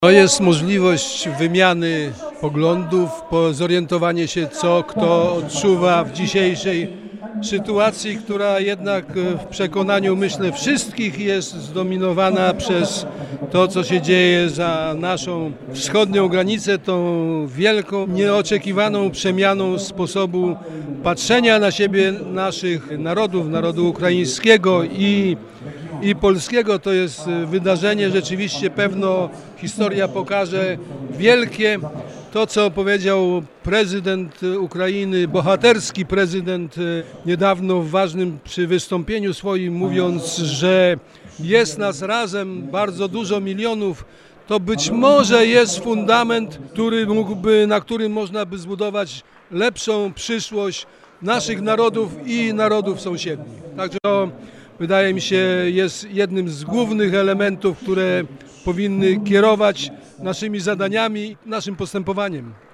To jest możliwość wymiany poglądów, zorientowanie się, co kto odczuwa w dzisiejszej sytuacji, która jednak w przekonaniu, myślę, wszystkich jest zdominowana przez to, co się dzieje za naszą wschodnią granicę, tą wielką, nieoczekiwaną przemianą sposobu patrzenia na siebie naszych narodów, narodu ukraińskiego i polskiego. To jest wydarzenie rzeczywiście, pewno historia pokaże, wielkie. To, co powiedział prezydent Ukrainy, bohaterski prezydent niedawno w ważnym przy wystąpieniu swoim, mówiąc, że jest nas razem bardzo dużo milionów, to być może jest fundament, na którym można by zbudować lepszą przyszłość naszych narodów i narodów sąsiednich. Także to, wydaje mi się, jest jednym z głównych elementów, które powinny kierować naszymi zadaniami, naszym postępowaniem.